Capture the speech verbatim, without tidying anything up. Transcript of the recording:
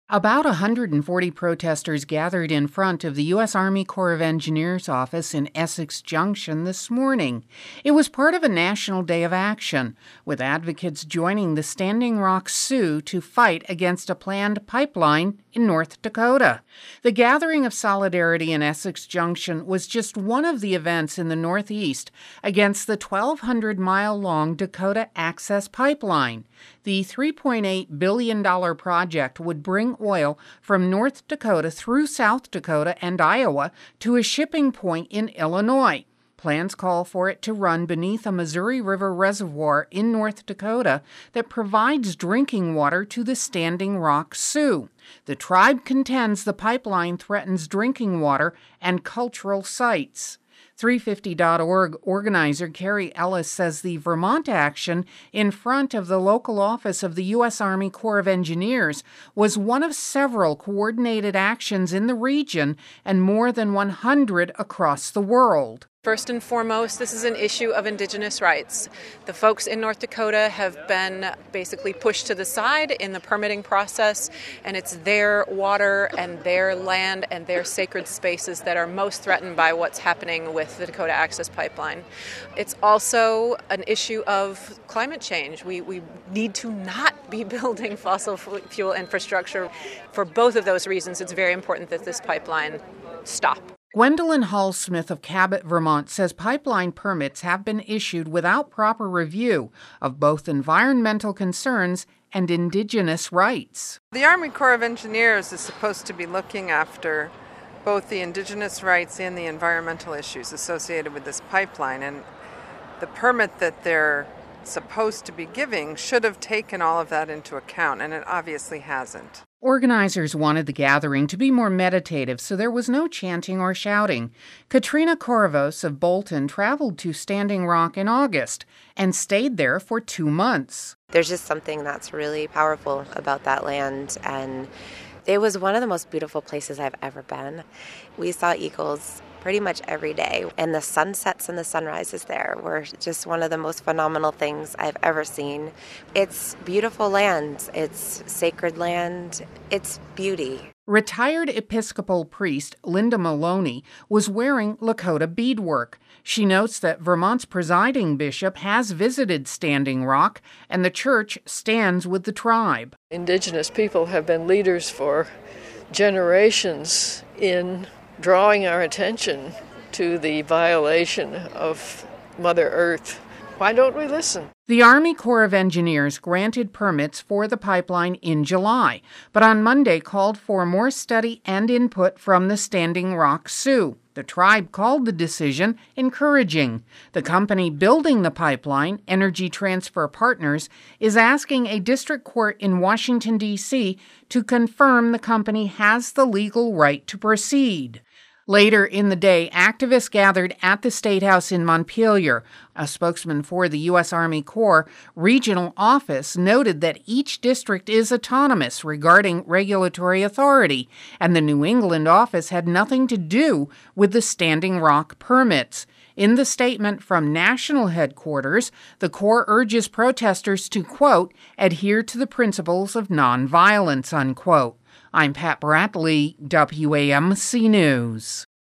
About one hundred forty protesters gathered in front of the U S Army Corps of Engineers office in Essex Junction this morning. It was part of a national day of action, with advocates joining the Standing Rock Sioux to fight against a planned pipeline in North Dakota. The gathering of solidarity in Essex Junction was just one of the events in the Northeast against the twelve hundred mile long Dakota Access Pipeline. The three point eight billion dollars project would bring oil from North Dakota through South Dakota and Iowa to a shipping point in Illinois. Plans call for it to run beneath a Missouri River reservoir in North Dakota that provides drinking water to the Standing Rock Sioux. The tribe contends the pipeline threatens drinking water and cultural sites. three fifty dot org organizer Carrie Ellis says the Vermont action in front of the local office of the U S Army Corps of Engineers was one of several coordinated actions in the region and more than one hundred across the world. First and foremost, this is an issue of Indigenous rights. The folks in North Dakota have been basically pushed to the side in the permitting process, and it's their water and their land and their sacred spaces that are most threatened by what's happening with the Dakota Access Pipeline. It's also an issue of climate change. We, we need to not be building fossil fuel infrastructure. For both of those reasons, it's very important that this pipeline stop. Gwendolyn Hall-Smith of Cabot, Vermont, says pipeline permits have been issued without proper review of both environmental concerns and Indigenous rights. The Army Corps of Engineers is supposed to be looking after both the Indigenous rights and the environmental issues associated with this pipeline, and the permit that they're supposed to be giving should have taken all of that into account, and it obviously hasn't. Organizers wanted the gathering to be more meditative, so there was no chanting or shouting. Katrina Corvos of Bolton traveled to Standing Rock in August and stayed there for two months. There's just something that's really powerful about that land, and it was one of the most beautiful places I've ever been. We saw eagles pretty much every day, and the sunsets and the sunrises there were just one of the most phenomenal things I've ever seen. It's beautiful land, it's sacred land, it's beauty. Retired Episcopal priest Linda Maloney was wearing Lakota beadwork. She notes that Vermont's presiding bishop has visited Standing Rock, and the church stands with the tribe. Indigenous people have been leaders for generations in drawing our attention to the violation of Mother Earth. Why don't we listen? The Army Corps of Engineers granted permits for the pipeline in July, but on Monday called for more study and input from the Standing Rock Sioux. The tribe called the decision encouraging. The company building the pipeline, Energy Transfer Partners, is asking a district court in Washington, D C to confirm the company has the legal right to proceed. Later in the day, activists gathered at the State House in Montpelier. A spokesman for the U S Army Corps Regional Office noted that each district is autonomous regarding regulatory authority, and the New England office had nothing to do with the Standing Rock permits. In the statement from national headquarters, the Corps urges protesters to, quote, adhere to the principles of nonviolence, unquote. I'm Pat Bradley, W A M C News.